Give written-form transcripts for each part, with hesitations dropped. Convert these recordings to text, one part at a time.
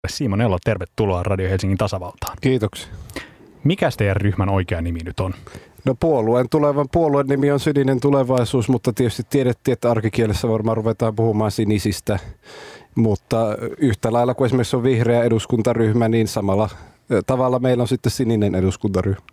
Simon Elo, tervetuloa Radio Helsingin tasavaltaan. Kiitoksia. Mikäs teidän ryhmän oikea nimi nyt on? No puolueen nimi on Sininen Tulevaisuus, mutta tietysti tiedettiin, että arkikielessä varmaan ruvetaan puhumaan sinisistä. Mutta yhtä lailla kuin esimerkiksi on vihreä eduskuntaryhmä, niin samalla tavalla meillä on sitten sininen eduskuntaryhmä.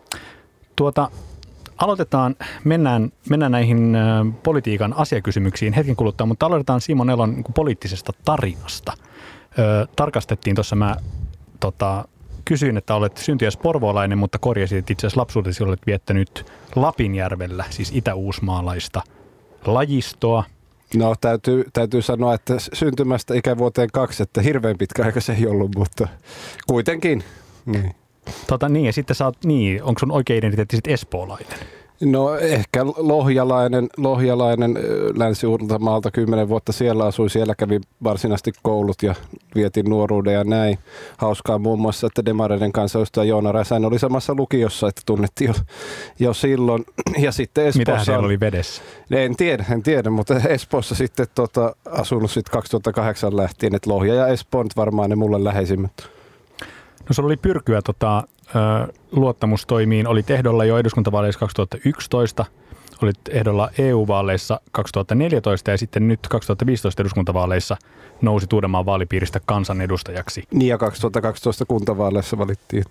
Aloitetaan, mennään näihin politiikan asiakysymyksiin hetken kuluttua, mutta aloitetaan Simon Elon poliittisesta tarinasta. Tarkastettiin tuossa, mä kysyin, että olet syntyjäs porvoolainen, mutta korjasit, että itse asiassa lapsuudesi olet viettänyt Lapinjärvellä, siis itä-uusmaalaista lajistoa. No täytyy sanoa, että syntymästä ikävuoteen 2, että hirveän pitkä aika se ei ollut, mutta kuitenkin. Niin. Ja sitten onko sun oikea identiteetti sitten espoolainen? No ehkä lohjalainen Länsi-Uudeltamaalta 10 vuotta siellä asuin. Siellä kävin varsinaisesti koulut ja vietin nuoruuden ja näin. Hauskaa muun muassa, että demareiden kansanedustaja Joona Räsänen oli samassa lukiossa, että tunnettiin jo silloin. Ja sitten Espoossa... Mitä siellä oli vedessä? En tiedä, mutta Espoossa sitten asunut sitten 2008 lähtien, että Lohja ja Espoo nyt varmaan ne mulle läheisimmät. No sulla oli pyrkyä luottamustoimiin, olit ehdolla jo eduskuntavaaleissa 2011, olit ehdolla EU-vaaleissa 2014 ja sitten nyt 2015 eduskuntavaaleissa nousit Uudenmaan vaalipiiristä kansanedustajaksi. Niin ja 2012 kuntavaaleissa valittiin.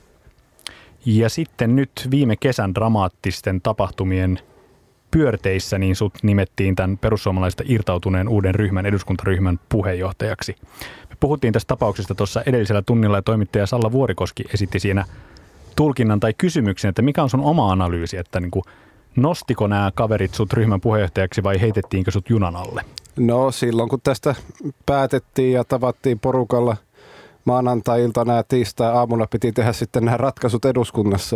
Ja sitten nyt viime kesän dramaattisten tapahtumien pyörteissä niin sut nimettiin tämän perussuomalaisista irtautuneen uuden eduskuntaryhmän puheenjohtajaksi. Me puhuttiin tästä tapauksesta tuossa edellisellä tunnilla ja toimittaja Salla Vuorikoski esitti siinä tulkinnan tai kysymyksen, että mikä on sun oma analyysi, että nostiko nämä kaverit sut ryhmän puheenjohtajaksi vai heitettiinkö sut junan alle? No silloin kun tästä päätettiin ja tavattiin porukalla maanantai-iltana ja tiistai-aamuna piti tehdä sitten nämä ratkaisut eduskunnassa,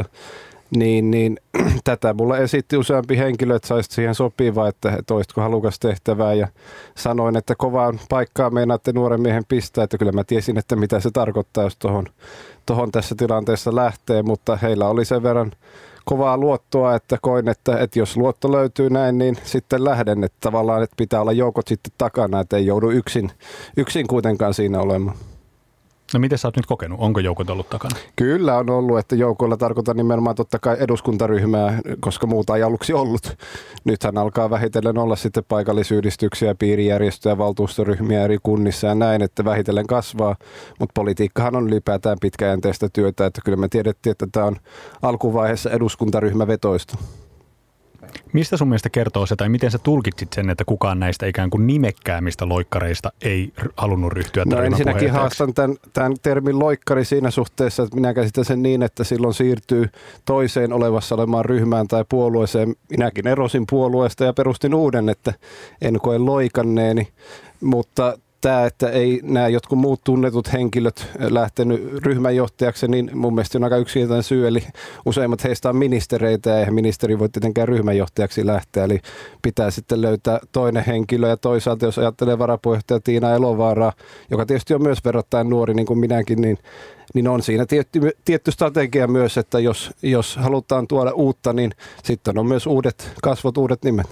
niin tätä mulle esitti useampi henkilö, että saisit siihen sopivaa, että olisitko halukas tehtävää ja sanoin, että kovaan paikkaan meinaatte nuoren miehen pistää, että kyllä mä tiesin, että mitä se tarkoittaa, jos tohon tässä tilanteessa lähtee, mutta heillä oli sen verran kovaa luottoa, että koin, että jos luotto löytyy näin, niin sitten lähden, että tavallaan että pitää olla joukot sitten takana, että ei joudu yksin kuitenkaan siinä olemaan. No miten sä oot nyt kokenut? Onko joukot ollut takana? Kyllä on ollut, että joukoilla tarkoitan nimenomaan totta kai eduskuntaryhmää, koska muuta ei aluksi ollut. Nythän alkaa vähitellen olla sitten paikallisyhdistyksiä, piirijärjestöjä, valtuustoryhmiä eri kunnissa ja näin, että vähitellen kasvaa. Mutta politiikkahan on ylipäätään pitkäjänteistä työtä, että kyllä me tiedettiin, että tämä on alkuvaiheessa eduskuntaryhmävetoista. Mistä sun mielestä kertoo se, tai miten sä tulkitsit sen, että kukaan näistä ikään kuin nimekkäämistä loikkareista ei halunnut ryhtyä No ensinnäkin haastan tämän termin loikkari siinä suhteessa, että minä käsitän sen niin, että silloin siirtyy toiseen olevassa olemaan ryhmään tai puolueeseen. Minäkin erosin puolueesta ja perustin uuden, että en koe loikanneeni, mutta tämä, että ei nämä jotkut muut tunnetut henkilöt lähtenyt ryhmänjohtajaksi, niin mun mielestä on aika yksinkertainen syy, eli useimmat heistä on ministereitä ja eihän ministeri voi tietenkään ryhmänjohtajaksi lähteä, eli pitää sitten löytää toinen henkilö ja toisaalta jos ajattelee varapuheenjohtaja Tiina Elovaaraa, joka tietysti on myös verrattain nuori niin kuin minäkin, niin on siinä tietty strategia myös, että jos halutaan tuoda uutta, niin sitten on myös uudet kasvot, uudet nimet.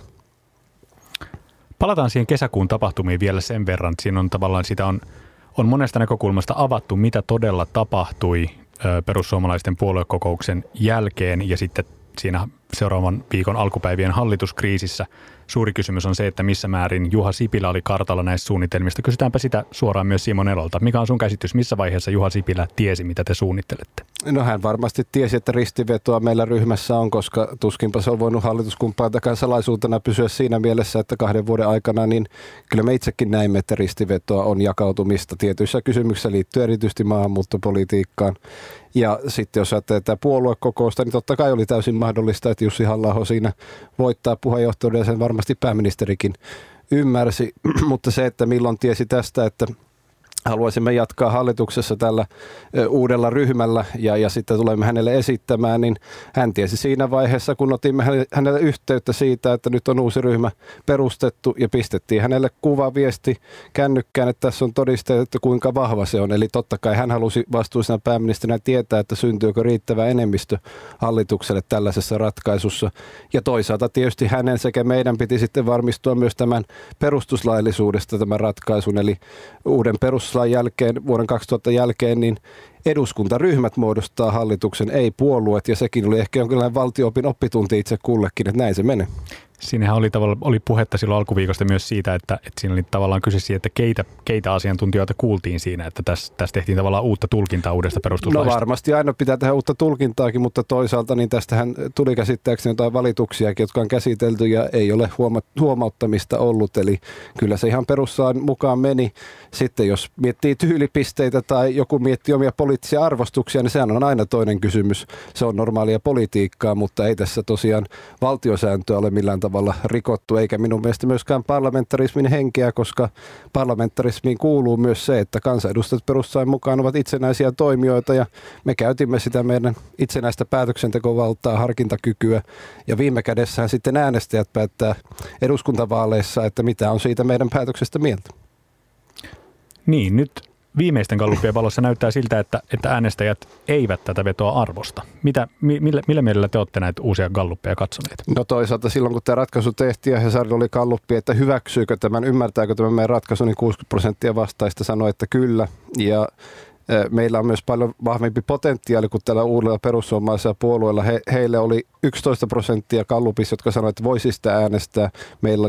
Palataan siihen kesäkuun tapahtumiin vielä sen verran, että siinä on tavallaan sitä on monesta näkökulmasta avattu, mitä todella tapahtui perussuomalaisten puoluekokouksen jälkeen ja sitten siinä seuraavan viikon alkupäivien hallituskriisissä. Suuri kysymys on se, että missä määrin Juha Sipilä oli kartalla näistä suunnitelmista. Kysytäänpä sitä suoraan myös Simon Elolta. Mikä on sun käsitys, missä vaiheessa Juha Sipilä tiesi, mitä te suunnittelette? No hän varmasti tiesi, että ristivetoa meillä ryhmässä on, koska tuskinpa se on voinut hallituskumppaniltakaan salaisuutena pysyä siinä mielessä, että 2 vuoden aikana, niin kyllä me itsekin näimme, että ristivetoa on jakautumista tietyissä kysymyksissä liittyen erityisesti maahanmuuttopolitiikkaan. Ja sitten jos ajattelee tätä puoluekokousta, niin totta kai oli täysin mahdollista, että Jussi Halla-aho siinä voittaa puheenjohtajuuden ja sen varmasti pääministerikin ymmärsi, mutta se, että milloin tiesi tästä, että haluaisimme jatkaa hallituksessa tällä uudella ryhmällä ja sitten tulemme hänelle esittämään, niin hän tiesi siinä vaiheessa, kun otimme hänelle yhteyttä siitä, että nyt on uusi ryhmä perustettu ja pistettiin hänelle kuvaviesti kännykkään, että tässä on todisteet, että kuinka vahva se on. Eli totta kai hän halusi vastuullisena pääministerinä tietää, että syntyykö riittävä enemmistö hallitukselle tällaisessa ratkaisussa. Ja toisaalta tietysti hänen sekä meidän piti sitten varmistua myös tämän perustuslaillisuudesta tämän ratkaisun, eli uuden perustuslain peruslain jälkeen, vuoden 2000 jälkeen, niin eduskuntaryhmät muodostaa hallituksen, ei puolueet, ja sekin oli ehkä jonkinlainen valtio-opin oppitunti itse kullekin, että näin se menee. Siinähän oli puhetta silloin alkuviikosta myös siitä, että siinä oli tavallaan kyse siitä, että keitä asiantuntijoita kuultiin siinä, että tässä tehtiin tavallaan uutta tulkintaa uudesta perustuslaista. No varmasti aina pitää tehdä uutta tulkintaakin, mutta toisaalta niin tästähän tuli käsittääkseni jotain valituksiakin, jotka on käsitelty ja ei ole huomauttamista ollut, eli kyllä se ihan perussaan mukaan meni. Sitten jos miettii tyylipisteitä tai joku miettii omia poliittisia arvostuksia, niin sehän on aina toinen kysymys. Se on normaalia politiikkaa, mutta ei tässä tosiaan valtiosääntöä ole millään tavalla rikottu, eikä minun mielestä myöskään parlamentarismin henkeä, koska parlamentarismiin kuuluu myös se, että kansanedustajat perustuslain mukaan ovat itsenäisiä toimijoita ja me käytimme sitä meidän itsenäistä päätöksentekovaltaa, harkintakykyä ja viime kädessähän sitten äänestäjät päättää eduskuntavaaleissa, että mitä on siitä meidän päätöksestä mieltä. Niin, nyt viimeisten gallupien valossa näyttää siltä, että äänestäjät eivät tätä vetoa arvosta. Millä mielellä te olette näitä uusia galluppeja katsoneet? No toisaalta silloin, kun tämä ratkaisu tehtiin ja Hesarilla oli galluppi, että hyväksyykö tämän, ymmärtääkö tämän meidän ratkaisu, niin 60% vastaista sanoi, että kyllä. Ja meillä on myös paljon vahvempi potentiaali kuin tällä uudella perussuomalaisella puolueella. Heille oli 11% gallupissa, jotka sanoivat, että voisi sitä äänestää. Meillä oli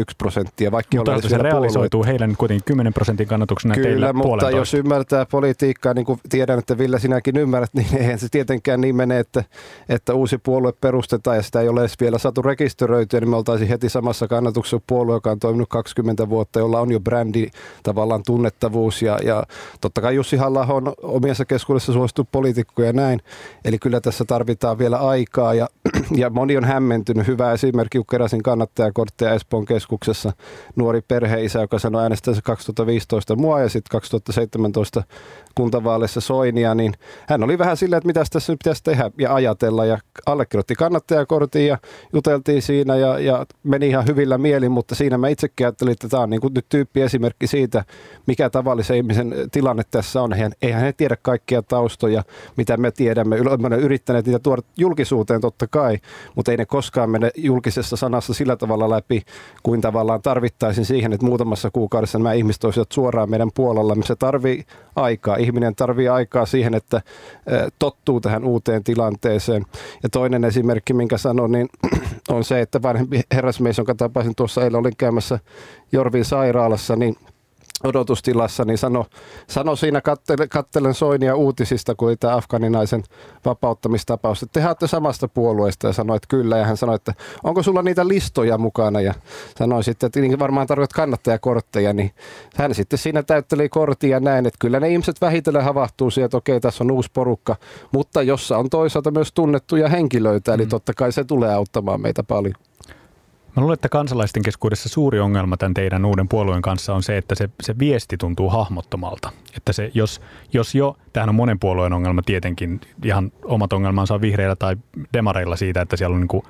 21%. Mutta se realisoituu heille nyt kuitenkin 10% kannatuksena kyllä, teillä 1,5%. Kyllä, mutta jos ymmärtää politiikkaa, niin kuin tiedän, että Ville sinäkin ymmärrät, niin eihän se tietenkään niin mene, että uusi puolue perustetaan ja sitä ei ole edes vielä saatu rekisteröityä, niin me oltaisiin heti samassa kannatuksessa puolue, joka on toiminut 20 vuotta, jolla on jo brändi, tavallaan tunnettavuus ja totta kai Jussi Halla-aho on omissa keskuudessa suosittu poliitikko ja näin. Eli kyllä tässä tarvitaan vielä aikaa ja moni on hämmentynyt. Hyvä esimerkki, kun keräsin kannattajakortteja Espoon keskuksessa. Nuori perheisä, joka sanoi äänestänsä 2015 mua ja sitten 2017 kuntavaaleissa Soinia, niin hän oli vähän silleen, että mitä tässä nyt pitäisi tehdä ja ajatella. Ja allekirjoitti kannattajakortin ja juteltiin siinä ja meni ihan hyvillä mielin, mutta siinä mä itsekin ajattelin, että tämä on niin kuin nyt tyyppiesimerkki siitä, mikä tavallisen ihmisen tilanne tässä on. Eihän he tiedä kaikkia taustoja, mitä me tiedämme. Olemme yrittäneet niitä tuoda julkisuuteen totta kai, mutta ei ne koskaan mene julkisessa sanassa sillä tavalla läpi, kuin tavallaan tarvittaisiin siihen, että muutamassa kuukaudessa nämä ihmiset olisivat suoraan meidän puolella. Se tarvii aikaa. Ihminen tarvii aikaa siihen, että tottuu tähän uuteen tilanteeseen. Ja toinen esimerkki, minkä sanon, niin on se, että vanhempi herrasmies, jonka tapasin tuossa eilen, olin käymässä Jorvin sairaalassa, niin odotustilassa, niin sano siinä kattelen Soinia uutisista, kun oli tämä afganinaisen vapauttamistapaus, että te olette samasta puolueesta ja sanoi, että kyllä, ja hän sanoi, että onko sulla niitä listoja mukana, ja sanoi sitten, että niin varmaan tarvitset kannattajakortteja, niin hän sitten siinä täytteli kortin ja näin, että kyllä ne ihmiset vähitellen havahtuu siihen, että okei, tässä on uusi porukka, mutta jossa on toisaalta myös tunnettuja henkilöitä, eli totta kai se tulee auttamaan meitä paljon. Mä luulen, että kansalaisten keskuudessa suuri ongelma tämän teidän uuden puolueen kanssa on se, että se viesti tuntuu hahmottomalta. Että se, jos jo, tämähän on monen puolueen ongelma tietenkin, ihan omat ongelmansa on vihreillä tai demareilla siitä, että siellä on niin kuin,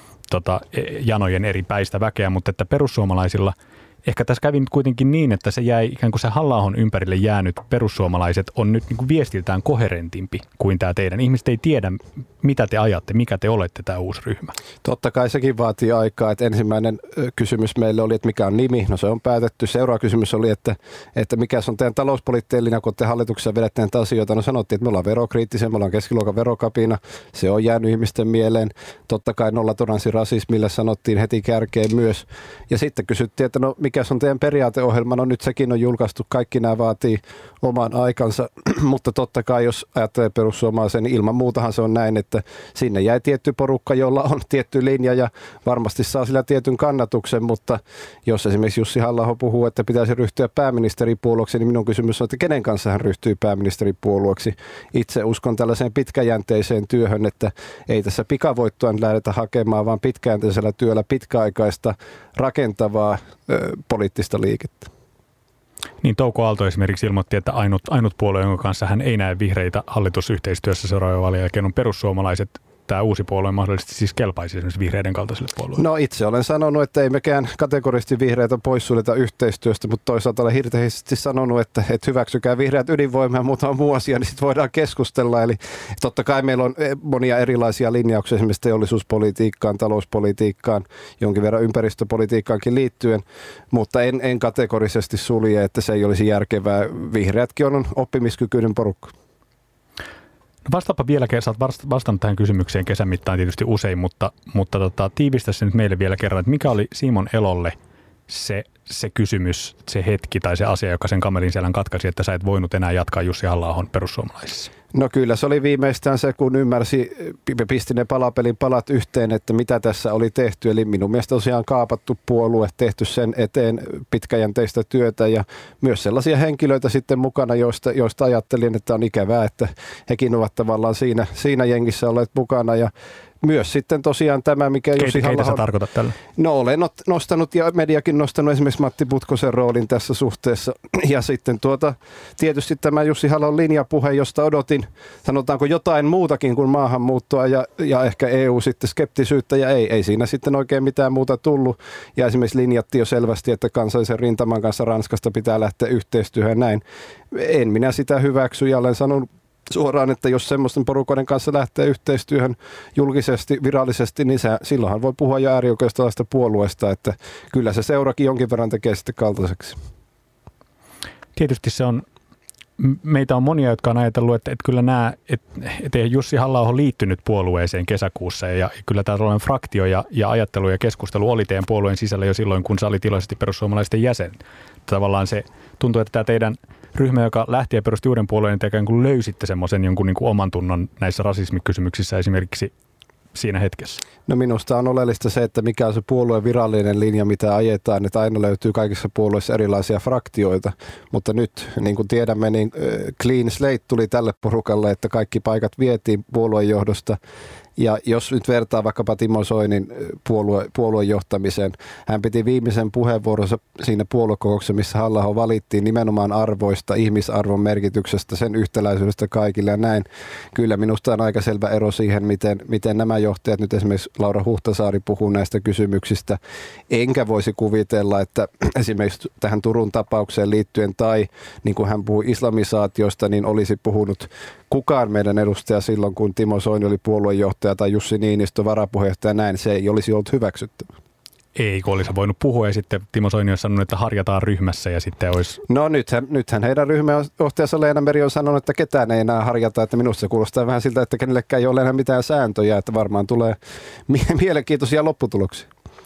janojen eri päistä väkeä, mutta että perussuomalaisilla ehkä tässä kävi nyt kuitenkin niin, että se jäi ikään kuin se Halla-ahon ympärille jäänyt perussuomalaiset on nyt niin kuin viestiltään koherentimpi kuin tämä teidän. Ihmiset ei tiedä, mitä te ajatte, mikä te olette tämä uusi ryhmä. Totta kai sekin vaatii aikaa. Että ensimmäinen kysymys meille oli, että mikä on nimi. No se on päätetty. Seuraava kysymys oli, että mikä on teidän talouspoliittinen linja, kun te hallituksessa vedette näitä asioita. No sanottiin, että me ollaan verokriittisiä, me ollaan keskiluokan verokapina. Se on jäänyt ihmisten mieleen. Totta kai nollatoleranssi rasismille sanottiin heti kärkeen myös. Ja sitten kysyttiin, että no mikä on teidän periaateohjelma, no nyt sekin on julkaistu, kaikki nämä vaatii oman aikansa, mutta totta kai jos ajattelee perussuomalaisen, niin ilman muutahan se on näin, että sinne jäi tietty porukka, jolla on tietty linja ja varmasti saa sillä tietyn kannatuksen, mutta jos esimerkiksi Jussi Halla-aho puhuu, että pitäisi ryhtyä pääministeripuolueeksi, niin minun kysymys on, että kenen kanssa hän ryhtyy pääministeripuolueeksi. Itse uskon tällaiseen pitkäjänteiseen työhön, että ei tässä pikavoittoa lähdetä hakemaan, vaan pitkäjänteisellä työllä pitkäaikaista rakentavaa poliittista liikettä. Niin Touko Aalto esimerkiksi ilmoitti, että ainut puolue, jonka kanssa hän ei näe vihreitä hallitusyhteistyössä seuraavan vaalien jälkeen on perussuomalaiset. tämä uusi puolue mahdollisesti siis kelpaisi esimerkiksi vihreiden kaltaiselle puolueelle? No itse olen sanonut, että ei mekään kategorisesti vihreitä poissuljeta yhteistyöstä, mutta toisaalta olen hirveästi sanonut, että hyväksykää vihreät ydinvoimaa ja muutama muu asia, niin sitten voidaan keskustella. Eli totta kai meillä on monia erilaisia linjauksia esimerkiksi teollisuuspolitiikkaan, talouspolitiikkaan, jonkin verran ympäristöpolitiikkaankin liittyen, mutta en kategorisesti sulje, että se ei olisi järkevää. Vihreätkin on oppimiskykyinen porukka. No vastaapa vielä, sä oot vastannut tähän kysymykseen kesän mittaan tietysti usein, mutta tiivistä se nyt meille vielä kerran, että mikä oli Simon Elolle se kysymys, se hetki tai se asia, joka sen kamelin selän katkaisi, että sä et voinut enää jatkaa Jussi Halla-ahon perussuomalaisissa? No kyllä se oli viimeistään se, kun ymmärsi, pisti ne palapelin palat yhteen, että mitä tässä oli tehty. Eli minun mielestä tosiaan kaapattu puolue, tehty sen eteen pitkäjänteistä työtä ja myös sellaisia henkilöitä sitten mukana, joista ajattelin, että on ikävää, että hekin ovat tavallaan siinä jengissä olleet mukana ja myös sitten tosiaan tämä, mikä Jussi Halla-ahon... Keitä sä tarkoitat tällä? No olen nostanut ja mediakin nostanut esimerkiksi Matti Putkosen roolin tässä suhteessa. Ja sitten tietysti tämä Jussi Halla-ahon linjapuhe, josta odotin, sanotaanko jotain muutakin kuin maahanmuuttoa ja ehkä EU sitten skeptisyyttä ja ei siinä sitten oikein mitään muuta tullut. Ja esimerkiksi linjattiin jo selvästi, että kansallisen rintaman kanssa Ranskasta pitää lähteä yhteistyöhön näin. En minä sitä hyväksy ja olen sanonut suoraan, että jos semmoisten porukoiden kanssa lähtee yhteistyöhön julkisesti, virallisesti, niin silloinhan voi puhua jo äärioikeistolaisesta puolueesta, että kyllä se seurakin jonkin verran tekee sitten kaltaiseksi. Tietysti se on, meitä on monia, jotka on ajatellut, että kyllä että Jussi Halla-aho liittynyt puolueeseen kesäkuussa ja kyllä tällainen fraktio ja ajattelu ja keskustelu oli teidän puolueen sisällä jo silloin, kun sä olit iloisesti perussuomalaisten jäsen. Tavallaan se tuntuu, että tämä teidän ryhmä, joka lähti ja perusti uuden puolueen, te ikään kuin löysitte semmoisen jonkun niin kuin oman tunnon näissä rasismikysymyksissä esimerkiksi siinä hetkessä? No minusta on oleellista se, että mikä on se puolueen virallinen linja, mitä ajetaan, että aina löytyy kaikissa puolueissa erilaisia fraktioita, mutta nyt niin kuin tiedämme, niin clean slate tuli tälle porukalle, että kaikki paikat vietiin puolueen johdosta. Ja jos nyt vertaa vaikkapa Timo Soinin puolueen johtamiseen, hän piti viimeisen puheenvuoronsa siinä puoluekokouksessa, missä Halla-aho valittiin nimenomaan arvoista, ihmisarvon merkityksestä, sen yhtäläisyydestä kaikille ja näin. Kyllä minusta on aika selvä ero siihen, miten nämä johtajat, nyt esimerkiksi Laura Huhtasaari puhuu näistä kysymyksistä. Enkä voisi kuvitella, että esimerkiksi tähän Turun tapaukseen liittyen tai niin kuin hän puhui islamisaatiosta, niin olisi puhunut kukaan meidän edustaja silloin, kun Timo Soini oli puoluejohtaja tai Jussi Niinistö varapuheenjohtaja, näin se ei olisi ollut hyväksyttävä. Ei, kun olisi voinut puhua ja sitten Timo Soini olisi sanonut, että harjataan ryhmässä ja sitten olisi... No nythän heidän ryhmäjohtajansa Leena Meri on sanonut, että ketään ei enää harjata, että minusta se kuulostaa vähän siltä, että kenellekään ei ole enää mitään sääntöjä, että varmaan tulee mielenkiintoisia lopputuloksia.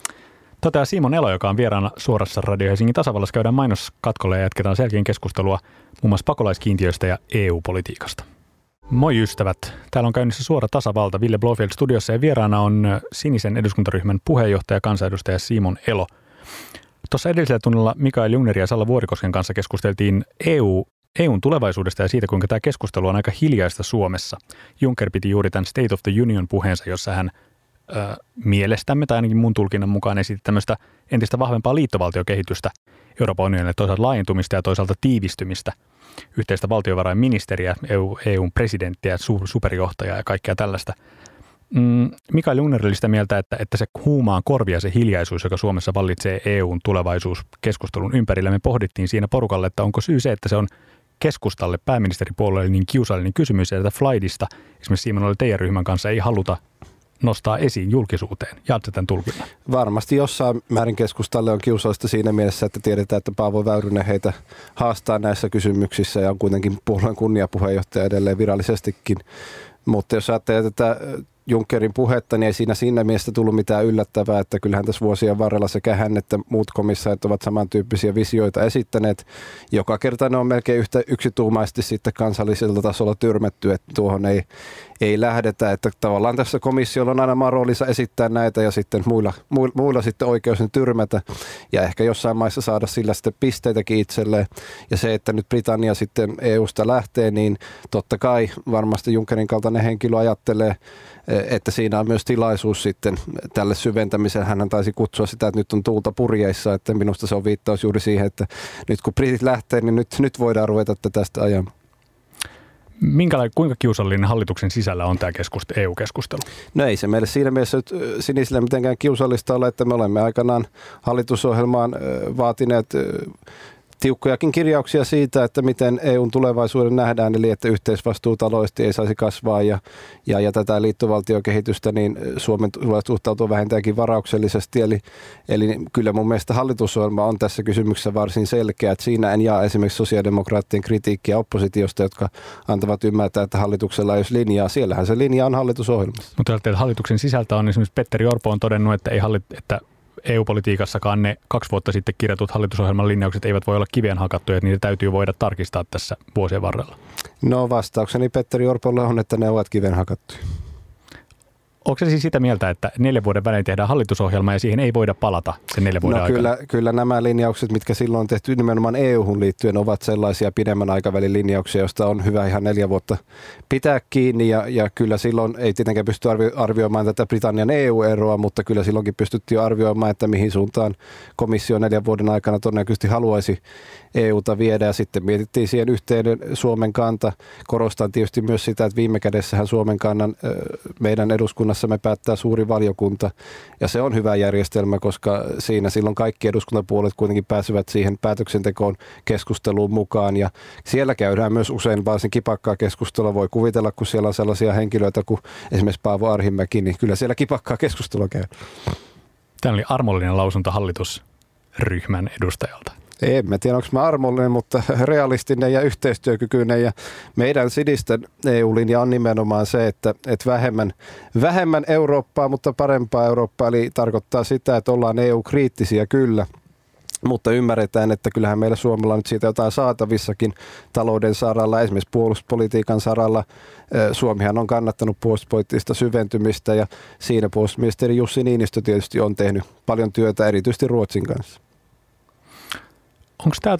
Toteaa Simon Elo, joka on vieraana suorassa Radio Helsingin tasavallassa. Käydään mainoskatkolle ja jatketaan selkeän keskustelua muun muassa pakolaiskiintiöistä ja EU-politiikasta. Moi ystävät. Täällä on käynnissä suora tasavalta Ville Blofeld studiossa ja vieraana on Sinisen eduskuntaryhmän puheenjohtaja, kansanedustaja Simon Elo. Tuossa edellisellä tunnilla Mikael Jungner ja Salla Vuorikosken kanssa keskusteltiin EUn tulevaisuudesta ja siitä, kuinka tämä keskustelu on aika hiljaista Suomessa. Juncker piti juuri tämän State of the Union -puheensa, jossa hän mielestämme tai ainakin mun tulkinnan mukaan esitti tämmöistä entistä vahvempaa liittovaltiokehitystä Euroopan unionille, toisaalta laajentumista ja toisaalta tiivistymistä, yhteistä valtiovarainministeriä, EUn presidenttiä, superjohtajaa ja kaikkea tällaista. Mikael Jungner oli sitä mieltä, että se huumaan korvia se hiljaisuus, joka Suomessa vallitsee EUn tulevaisuuskeskustelun ympärillä. Me pohdittiin siinä porukalle, että onko syy se, että se on keskustalle, pääministeripuolueelle niin kiusallinen kysymys, että Flightista esimerkiksi Simon oli teidän ryhmän kanssa ei haluta nostaa esiin julkisuuteen. Jaatte tämän tulkinnan? Varmasti jossain määrin keskustalle on kiusallista siinä mielessä, että tiedetään, että Paavo Väyrynen heitä haastaa näissä kysymyksissä ja on kuitenkin puolueen kunniapuheenjohtaja edelleen virallisestikin. Mutta jos ajattelee tätä Junckerin puhetta, niin ei siinä mielessä tullut mitään yllättävää, että kyllähän tässä vuosien varrella sekä hän että muut komissaarit ovat samantyyppisiä visioita esittäneet. Joka kerta ne on melkein yhtä yksituumaisesti sitten kansallisella tasolla tyrmätty, että tuohon ei lähdetä, että tavallaan tässä komissiolla on aina oma roolinsa esittää näitä ja sitten muilla sitten oikeus ne tyrmätä ja ehkä jossain maissa saada sillä sitten pisteitäkin itselleen. Ja se, että nyt Britannia sitten EUsta lähtee, niin totta kai varmasti Junckerin kaltainen henkilö ajattelee, että siinä on myös tilaisuus sitten tälle syventämiselle. Hän taisi kutsua sitä, että nyt on tuulta purjeissa, että minusta se on viittaus juuri siihen, että nyt kun britit lähtee, niin nyt voidaan ruveta tästä ajamaan. Kuinka kiusallinen hallituksen sisällä on tämä EU-keskustelu? No ei se meille siinä mielessä sinisillä mitenkään kiusallista ole, että me olemme aikanaan hallitusohjelmaan vaatineet tiukkojakin kirjauksia siitä, että miten EUn tulevaisuuden nähdään, eli että yhteisvastuu taloudellisesti ei saisi kasvaa ja tätä liittovaltiokehitystä, niin Suomen tulee suhtautua vähintäänkin varauksellisesti. Eli kyllä mun mielestä hallitusohjelma on tässä kysymyksessä varsin selkeä, että siinä en jaa esimerkiksi sosiaalidemokraattien kritiikkiä oppositiosta, jotka antavat ymmärtää, että hallituksella ei olisi linjaa. Siellähän se linja on hallitusohjelmassa. Mutta hallituksen sisältä on esimerkiksi Petteri Orpo on todennut, että EU-politiikassakaan ne 2 vuotta sitten kirjatut hallitusohjelman linjaukset eivät voi olla kiveen hakattuja, että niitä täytyy voida tarkistaa tässä vuosien varrella. No vastaukseni Petteri Orpolle on, että ne ovat kiveen hakattuja. Onko se siis sitä mieltä, että 4 vuoden välein tehdään hallitusohjelma ja siihen ei voida palata sen 4 vuoden aikana? Kyllä nämä linjaukset, mitkä silloin on tehty nimenomaan EU-hun liittyen, ovat sellaisia pidemmän aikavälin linjauksia, joista on hyvä ihan 4 vuotta pitää kiinni. Ja kyllä silloin ei tietenkään pysty arvioimaan tätä Britannian EU-eroa, mutta kyllä silloinkin pystyttiin arvioimaan, että mihin suuntaan komissio 4 vuoden aikana todennäköisesti haluaisi EUta viedä. Ja sitten mietittiin siihen yhteinen Suomen kanta. Korostan tietysti myös sitä, että viime kädessähän Suomen kannan meidän eduskunnassamme päättää suuri valiokunta. Ja se on hyvä järjestelmä, koska siinä silloin kaikki eduskuntapuolet kuitenkin pääsevät siihen päätöksentekoon keskusteluun mukaan. Ja siellä käydään myös usein varsin kipakkaa keskustelua. Voi kuvitella, kun siellä on sellaisia henkilöitä kuin esimerkiksi Paavo Arhimäki, niin kyllä siellä kipakkaa keskustelua käy. Tämä oli armollinen lausunto hallitusryhmän edustajalta. En tiedä, onko mä armollinen, mutta realistinen ja yhteistyökykyinen. Ja meidän sinisten EU-linja on nimenomaan se, että vähemmän Eurooppaa, mutta parempaa Eurooppaa. Eli tarkoittaa sitä, että ollaan EU-kriittisiä kyllä, mutta ymmärretään, että kyllähän meillä Suomella on nyt siitä jotain saatavissakin talouden saralla, esimerkiksi puolustuspolitiikan saralla. Suomihan on kannattanut puolustuspoliittista syventymistä ja siinä puolustusministeri Jussi Niinistö tietysti on tehnyt paljon työtä, erityisesti Ruotsin kanssa. Onko tämä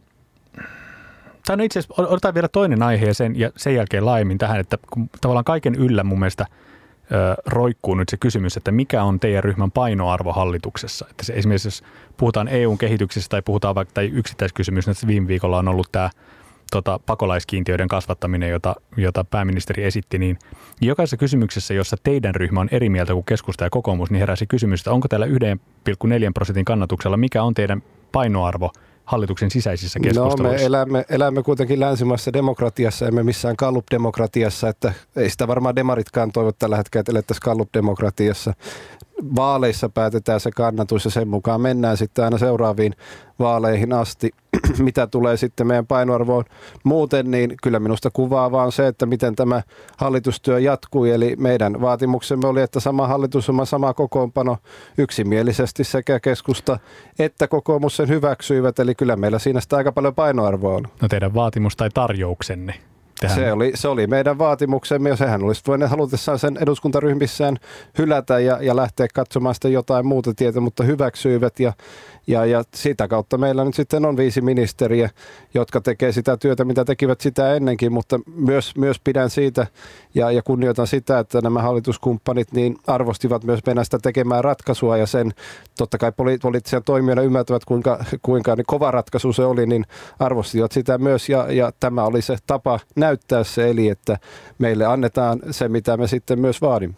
no itse asiassa otetaan vielä toinen aihe ja sen jälkeen laajemmin tähän, että kun tavallaan kaiken yllä mun mielestä roikkuu nyt se kysymys, että mikä on teidän ryhmän painoarvo hallituksessa. Että se esimerkiksi jos puhutaan EUn kehityksestä tai puhutaan vaikka tai yksittäiskysymys, että viime viikolla on ollut tämä pakolaiskiintiöiden kasvattaminen, jota pääministeri esitti, niin jokaisessa kysymyksessä, jossa teidän ryhmä on eri mieltä kuin keskusta ja kokoomus, niin heräsi kysymys, että onko tällä 1,4% kannatuksella, mikä on teidän painoarvo hallituksen sisäisissä keskusteluissa? No me elämme kuitenkin länsimaisessa demokratiassa, emme missään Gallup-demokratiassa, että ei sitä varmaan demaritkaan toivo tällä hetkellä, että elettäisiin Gallup-demokratiassa. Vaaleissa päätetään se kannatus ja sen mukaan mennään sitten aina seuraaviin vaaleihin asti. Mitä tulee sitten meidän painoarvoon muuten, niin kyllä minusta kuvaa vaan se, että miten tämä hallitustyö jatkui. Eli meidän vaatimuksemme oli, että sama hallitus on sama kokoonpano yksimielisesti sekä keskusta että kokoomus sen hyväksyivät. Eli kyllä meillä siinä sitä aika paljon painoarvoa on. No teidän vaatimus tai tarjouksenne? Se oli meidän vaatimuksemme ja sehän olisi voinut halutessaan sen eduskuntaryhmissään hylätä ja lähteä katsomaan sitten jotain muuta tietä, mutta hyväksyivät ja sitä kautta meillä nyt sitten on 5 ministeriä, jotka tekee sitä työtä, mitä tekivät sitä ennenkin, mutta myös pidän siitä ja kunnioitan sitä, että nämä hallituskumppanit niin arvostivat myös meidän sitä tekemään ratkaisua ja sen totta kai poliittisia toimijoita ymmärtävät, kuinka niin kova ratkaisu se oli, niin arvostivat sitä myös ja tämä oli se tapa näyttää se, eli että meille annetaan se, mitä me sitten myös vaadimme.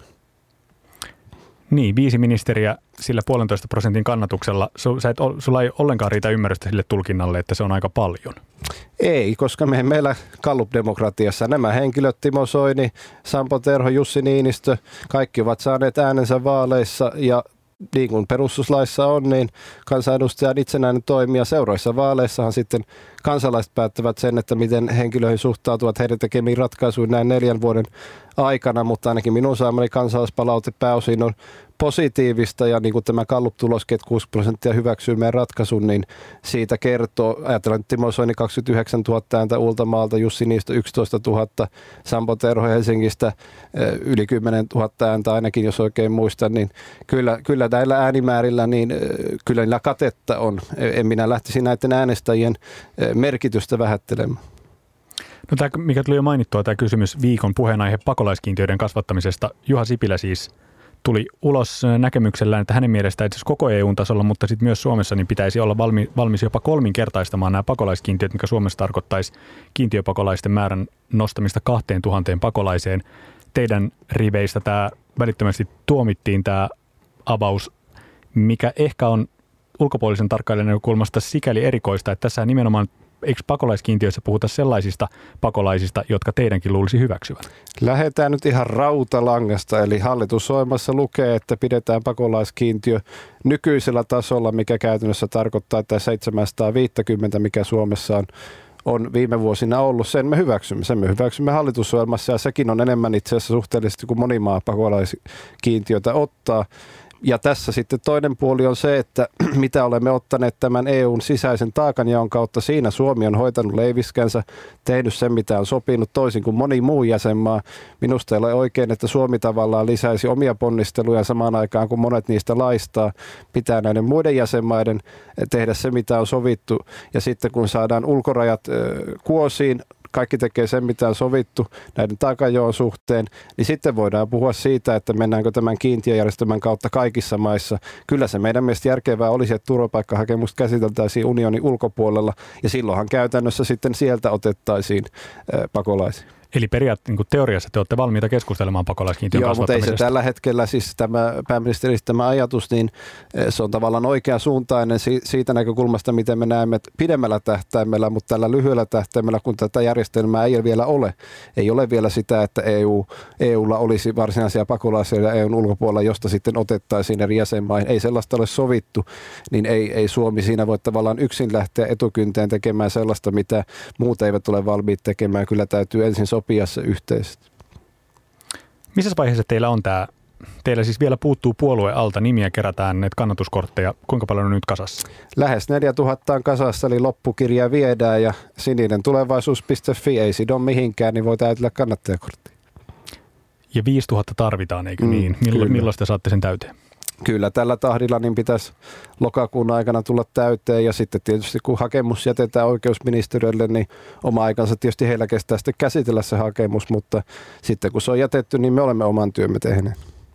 Niin, 5 ministeriä sillä 1,5% kannatuksella. Sulla ei ollenkaan riitä ymmärrystä sille tulkinnalle, että se on aika paljon. Ei, koska me meillä Gallup-demokratiassa nämä henkilöt, Timo Soini, Sampo Terho, Jussi Niinistö, kaikki ovat saaneet äänensä vaaleissa ja niin kuin perustuslaissa on, niin kansanedustajan itsenäinen toimija seuroissa vaaleissahan sitten kansalaiset päättävät sen, että miten henkilöihin suhtautuvat heidän tekemiin ratkaisuihin näin 4 vuoden aikana, mutta ainakin minun saamani kansalaispalaute pääosin on positiivista ja niin kuin tämä Gallup-tuloskin, että 6% hyväksyy meidän ratkaisun, niin siitä kertoo, ajatellaan Timo Soini 29 000 ääntä Uultamaalta, Jussi Niinistö 11 000, Sampo Terho Helsingistä yli 10 000 ääntä ainakin, jos oikein muistan, niin kyllä näillä äänimäärillä, niin kyllä niillä katetta on. En minä lähtisi näiden äänestäjien merkitystä vähättelemään. No tämä, mikä tuli jo mainittua, tämä kysymys viikon puheenaihe pakolaiskiintiöiden kasvattamisesta. Juha Sipilä siis tuli ulos näkemyksellään, että hänen mielestään itse asiassa koko EU-tasolla, mutta sitten myös Suomessa niin pitäisi olla valmis jopa kolminkertaistamaan nämä pakolaiskiintiöt, mikä Suomessa tarkoittaisi kiintiöpakolaisten määrän nostamista 2000 pakolaiseen. Teidän riveistä tämä välittömästi tuomittiin tämä avaus, mikä ehkä on ulkopuolisen tarkkailijan näkökulmasta sikäli erikoista, että tässä nimenomaan eikö pakolaiskiintiöissä puhuta sellaisista pakolaisista, jotka teidänkin luulisi hyväksyvän? Lähdetään nyt ihan rautalangasta, eli hallitusohjelmassa lukee, että pidetään pakolaiskiintiö nykyisellä tasolla, mikä käytännössä tarkoittaa, että 750, mikä Suomessa on viime vuosina ollut, sen me hyväksymme. Sen me hyväksymme hallitusohjelmassa ja sekin on enemmän itse asiassa suhteellisesti kuin moni maa pakolaiskiintiötä ottaa. Ja tässä sitten toinen puoli on se, että mitä olemme ottaneet tämän EUn sisäisen taakanjaon kautta. Siinä Suomi on hoitanut leiviskänsä, tehnyt sen, mitä on sopinut, toisin kuin moni muu jäsenmaa. Minusta ei ole oikein, että Suomi tavallaan lisäisi omia ponnisteluja samaan aikaan, kun monet niistä laistaa. Pitää näiden muiden jäsenmaiden tehdä se, mitä on sovittu. Ja sitten kun saadaan ulkorajat kuosiin, kaikki tekee sen, mitä on sovittu näiden taakanjaon suhteen, niin sitten voidaan puhua siitä, että mennäänkö tämän kiintiöjärjestelmän kautta kaikissa maissa. Kyllä se meidän mielestä järkevää olisi, että turvapaikkahakemusta käsiteltäisiin unionin ulkopuolella, ja silloinhan käytännössä sitten sieltä otettaisiin pakolaisia. Eli periaatteessa niin teoriassa te olette valmiita keskustelemaan pakolaiskiintiön kasvattamisesta. Joo, mutta ei se tällä hetkellä, siis tämä pääministerin tämä ajatus, niin se on tavallaan oikean suuntainen siitä näkökulmasta, miten me näemme pidemmällä tähtäimellä, mutta tällä lyhyellä tähtäimellä, kun tätä järjestelmää ei vielä ole, ei ole vielä sitä, että EUlla olisi varsinaisia pakolaisia EUn ulkopuolella, josta sitten otettaisiin eri jäsenmaihin. Ei sellaista ole sovittu, niin ei Suomi siinä voi tavallaan yksin lähteä etukynteen tekemään sellaista, mitä muut eivät ole valmiit tekemään. Kyllä täytyy ensin sopia se yhteisesti. Missä vaiheessa teillä on tämä? Teillä siis vielä puuttuu puolue alta, nimiä kerätään, näitä kannatuskortteja. Kuinka paljon on nyt kasassa? Lähes 4000 on kasassa, eli loppukirja viedään ja sininen tulevaisuus.fi ei sido mihinkään, niin voi täytellä kannattajakorttia. Ja 5000 tarvitaan, eikö niin? Milloin te saatte sen täyteen? Kyllä tällä tahdilla niin pitäisi lokakuun aikana tulla täyteen ja sitten tietysti kun hakemus jätetään oikeusministeriölle, niin oma aikansa tietysti heillä kestää sitten käsitellä se hakemus, mutta sitten kun se on jätetty, niin me olemme oman työmme tehneet.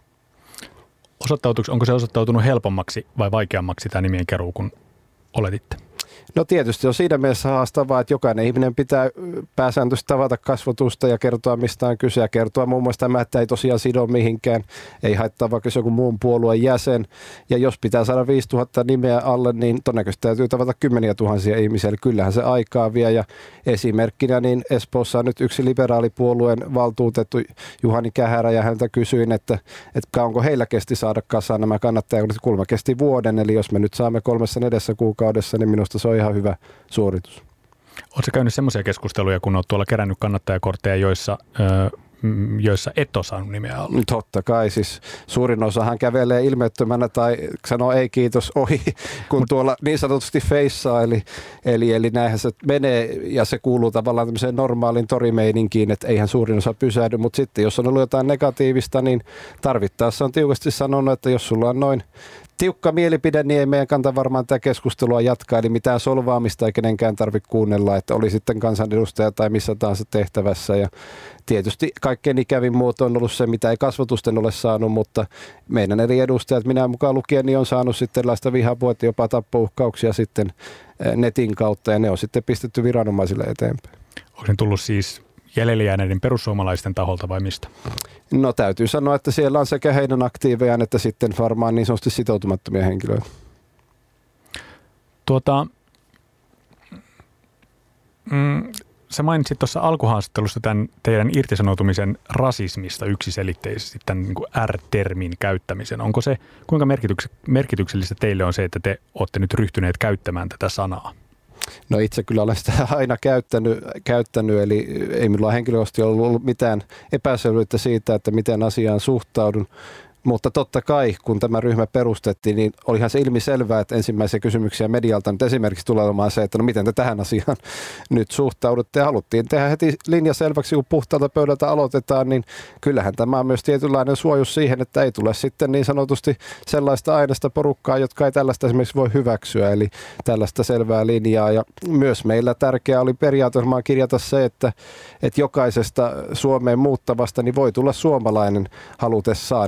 Onko se osoittautunut helpommaksi vai vaikeammaksi tämä nimien keruu, kun oletitte? No tietysti on siinä mielessä haastavaa, että jokainen ihminen pitää pääsääntöisesti tavata kasvotusta ja kertoa mistä on kyse ja kertoa muun muassa tämä, että ei tosiaan sido mihinkään, ei haittaa vaikka joku muun puolueen jäsen. Ja jos pitää saada 5000 nimeä alle, niin todennäköisesti täytyy tavata 10 000 ihmisiä, eli kyllähän se aikaa vie. Ja esimerkkinä niin Espoossa on nyt yksi liberaalipuolueen valtuutettu Juhani Kähärä ja häntä kysyin, että onko heillä kesti saada kasaan nämä kannattajat, kulma kesti vuoden, eli jos me nyt saamme 3-4 kuukaudessa, niin minusta se on ihan hyvä suoritus. Oletko käynyt semmoisia keskusteluja, kun olet tuolla kerännyt kannattajakortteja, joissa et ole saanut nimeä alla? Totta kai, siis suurin osahan kävelee ilmeettömänä tai sanoo ei kiitos ohi, kun tuolla niin sanotusti feissaa, eli näinhän se menee ja se kuuluu tavallaan tämmöiseen normaalin torimeininkiin, että eihän suurin osa pysähdy, mutta sitten jos on ollut jotain negatiivista, niin tarvittaessa on tiukasti sanonut, että jos sulla on noin tiukka mielipide, niin ei meidän kanta varmaan tätä keskustelua jatkaa, eli mitään solvaamista ei kenenkään tarvitse kuunnella, että oli sitten kansanedustaja tai missä tahansa tehtävässä. Ja tietysti kaikkein ikävin muoto on ollut se, mitä ei kasvotusten ole saanut, mutta meidän eri edustajat, minä mukaan lukien, niin on saanut sitten tällaista vihapuhetta, jopa tappouhkauksia sitten netin kautta, ja ne on sitten pistetty viranomaisille eteenpäin. Onko ne tullut siis jäljelle jääneiden perussuomalaisten taholta vai mistä? No täytyy sanoa, että siellä on sekä heidän aktiivejaan että sitten varmaan niin sanotusti sitoutumattomia henkilöitä. Sä mainitsit tuossa alkuhaastattelussa tämän teidän irtisanoutumisen rasismista yksiselitteisesti, tämän niin kuin R-termin käyttämisen. Onko se, kuinka merkityksellistä teille on se, että te olette nyt ryhtyneet käyttämään tätä sanaa? No itse kyllä olen sitä aina käyttänyt, eli ei minulla henkilökohtaisesti ollut mitään epäselvyyttä siitä, että miten asiaan suhtaudun. Mutta totta kai, kun tämä ryhmä perustettiin, niin olihan se ilmiselvää, että ensimmäisiä kysymyksiä medialta nyt esimerkiksi tulee olemaan se, että no miten te tähän asiaan nyt suhtaudutte. Ja haluttiin tehdä heti linja selväksi, kun puhtaalta pöydältä aloitetaan, niin kyllähän tämä on myös tietynlainen suojus siihen, että ei tule sitten niin sanotusti sellaista aineesta porukkaa, jotka ei tällaista esimerkiksi voi hyväksyä, eli tällaista selvää linjaa. Ja myös meillä tärkeää oli periaatteessa kirjata se, että jokaisesta Suomeen muuttavasta niin voi tulla suomalainen halutessaan, jos hän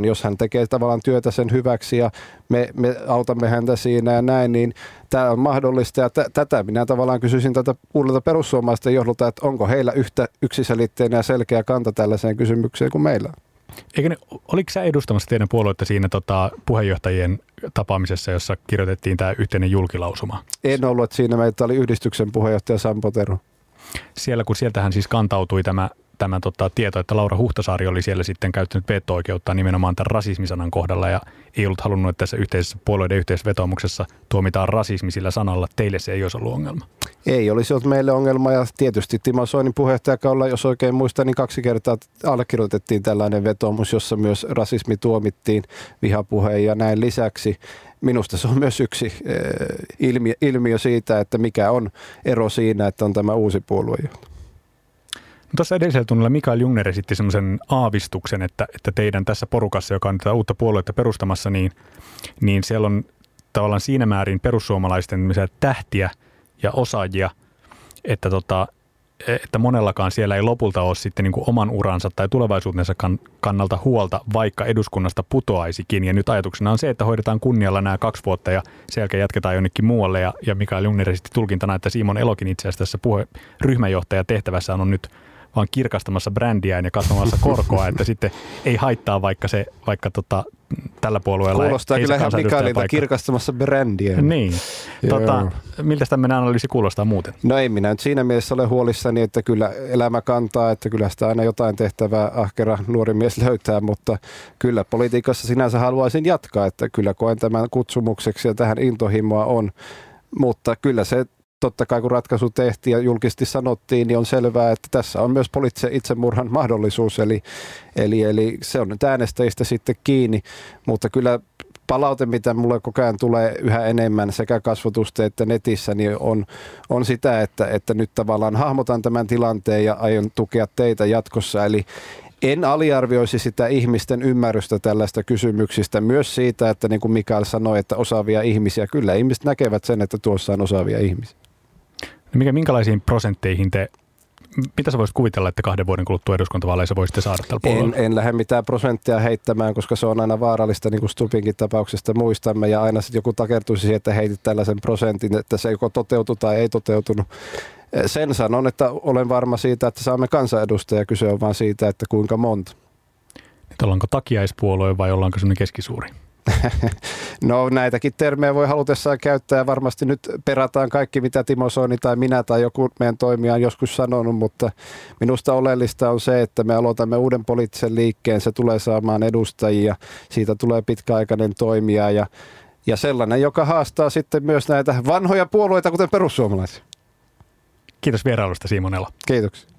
tekee tavallaan työtä sen hyväksi ja me autamme häntä siinä ja näin, niin tämä on mahdollista. Ja tätä minä tavallaan kysyisin tätä uudelta perussuomalaisten johdolta, että onko heillä yhtä yksiselitteinen ja selkeä kanta tällaiseen kysymykseen kuin meillä? Oliko sä edustamassa teidän puoluetta siinä puheenjohtajien tapaamisessa, jossa kirjoitettiin tämä yhteinen julkilausuma? En ollut, että siinä meitä oli yhdistyksen puheenjohtaja Sampo Terho. Sieltähän siis kantautui tämä tieto, että Laura Huhtasaari oli siellä sitten käyttänyt veto-oikeutta nimenomaan tämän rasismisanan kohdalla ja ei ollut halunnut, että tässä puolueiden yhteisvetoomuksessa tuomitaan rasismi sillä sanalla. Teille se ei olisi ollut ongelma. Ei olisi ollut meille ongelma ja tietysti Timo Soinin puheenjohtajakaudella, jos oikein muistan, niin 2 kertaa allekirjoitettiin tällainen vetoomus, jossa myös rasismi tuomittiin, vihapuhe ja näin lisäksi. Minusta se on myös yksi ilmiö siitä, että mikä on ero siinä, että on tämä uusi puoluejohto. Tuossa edellisellä tunnilla Mikael Jungner esitti semmoisen aavistuksen, että teidän tässä porukassa, joka on tätä uutta puoluetta perustamassa, niin siellä on tavallaan siinä määrin perussuomalaisten tähtiä ja osaajia, että monellakaan siellä ei lopulta ole sitten niin kuin oman uransa tai tulevaisuutensa kannalta huolta, vaikka eduskunnasta putoaisikin. Ja nyt ajatuksena on se, että hoidetaan kunnialla nämä 2 vuotta ja sen jälkeen jatketaan jonnekin muualle. Ja Mikael Jungner esitti tulkintana, että Simon Elokin itse asiassa tässä ryhmänjohtajatehtävässä on nyt vaan kirkastamassa brändiään ja kasvamassa korkoa, että sitten ei haittaa, vaikka tällä puolueella kuulostaa kyllä ihan Mikaelilta kirkastamassa brändiä. Niin. Miltä tämmöinen analyysi kuulostaa muuten? No ei minä nyt siinä mielessä ole huolissani, että kyllä elämä kantaa, että kyllä sitä aina jotain tehtävää ahkera nuori mies löytää, mutta kyllä politiikassa sinänsä haluaisin jatkaa, että kyllä koen tämän kutsumukseksi ja tähän intohimoa on, mutta kyllä se totta kai kun ratkaisu tehtiin ja julkisesti sanottiin, niin on selvää, että tässä on myös poliittisen itsemurhan mahdollisuus, eli se on nyt äänestäjistä sitten kiinni, mutta kyllä palaute, mitä mulle koko ajan tulee yhä enemmän sekä kasvotusta että netissä, niin on sitä, että nyt tavallaan hahmotan tämän tilanteen ja aion tukea teitä jatkossa, eli en aliarvioisi sitä ihmisten ymmärrystä tällaista kysymyksistä, myös siitä, että niin kuin Mikael sanoi, että osaavia ihmisiä, kyllä ihmiset näkevät sen, että tuossa on osaavia ihmisiä. Minkälaisiin prosentteihin mitä sä voisit kuvitella, että 2 vuoden kuluttua eduskuntavaaleissa voisitte saada tällä puolella? En lähde mitään prosenttia heittämään, koska se on aina vaarallista, niin kuin Stubbinkin tapauksesta muistamme, ja aina sitten joku takertuisi siihen, että heitit tällaisen prosentin, että se joko toteutui tai ei toteutunut. Sen sanon, että olen varma siitä, että saamme kansanedustajia, kyse on vaan siitä, että kuinka monta. Nyt ollaanko takiaispuolue vai ollaanko semmoinen keskisuuri? No näitäkin termejä voi halutessaan käyttää ja varmasti nyt perataan kaikki, mitä Timo Soini tai minä tai joku meidän toimija on joskus sanonut, mutta minusta oleellista on se, että me aloitamme uuden poliittisen liikkeen, se tulee saamaan edustajia, siitä tulee pitkäaikainen toimija ja sellainen, joka haastaa sitten myös näitä vanhoja puolueita, kuten perussuomalaisia. Kiitos vierailusta, Simon Elo. Kiitoksia.